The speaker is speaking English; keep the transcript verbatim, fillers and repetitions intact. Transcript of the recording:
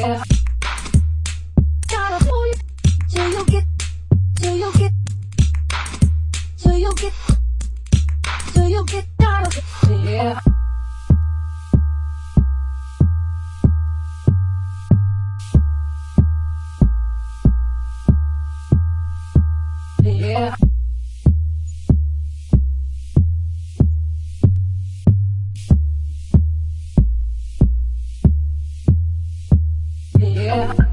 Yeah. Gotta pull you till you get, till you get, till you get, till you get out of it. Yeah. Yeah. Yeah.